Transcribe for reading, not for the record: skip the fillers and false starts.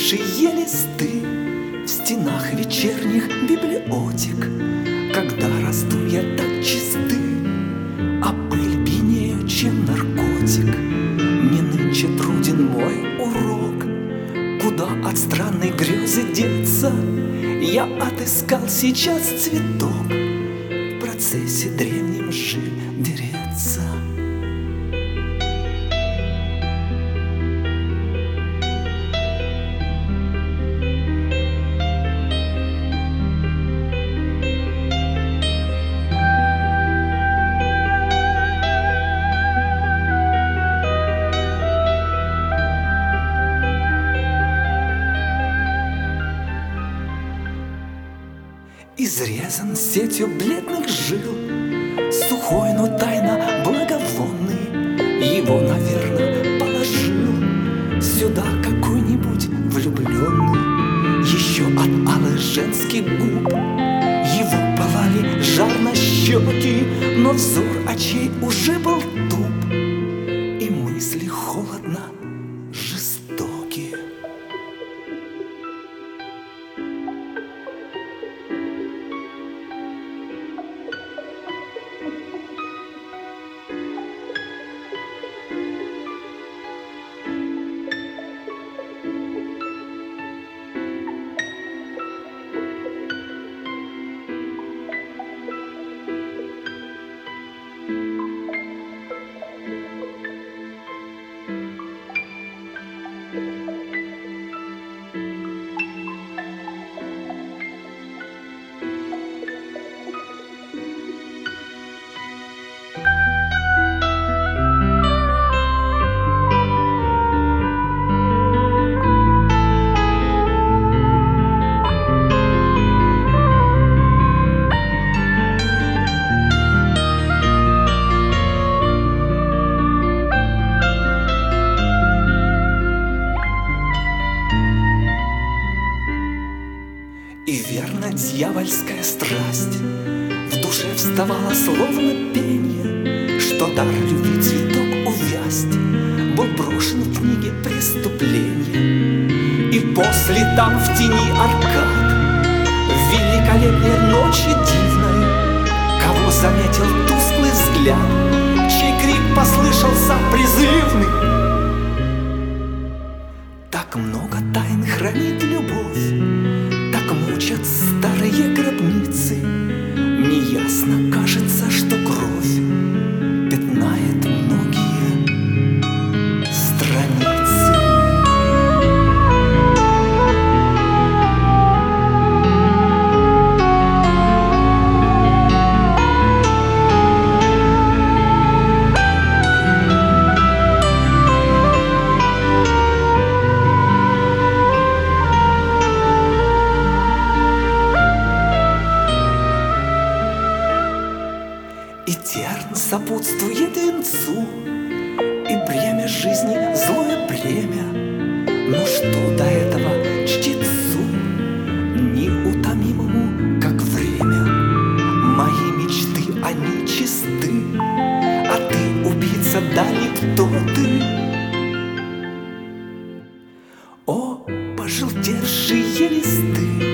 пожелтевшие листы в стенах вечерних библиотек, когда раздумья так чисты, а пыль пьянее, чем наркотик. Не нынче труден мой урок, куда от странной грезы деться. Я отыскал сейчас цветок, в процессе древнем жиль берется. Изрезан сетью бледных жил, сухой, но тайно благовонный. Его, наверное, положил сюда какой-нибудь влюбленный. Еще от алых женских губ его пылали жарно щеки, но взор очей уже был туп, и мысли холодно жестокие. И верно, дьявольская страсть в душе вставала словно пенье, что дар любви цветок увясть был брошен в книге преступления. И после там в тени аркад, в великолепной ночи дивной, кого заметил тусклый взгляд, чей крик послышался призывный. Так много тайн хранит любовь, мучат старые гробницы. Неясно кажется, что кровь пятнает многие страницы. И терн сопутствует венцу, и бремя жизни — злое бремя. Но что до этого чтецу, неутомимому, как время? Мои мечты, они чисты, а ты, убийца, да никто ты. О, пожелтевшие листы,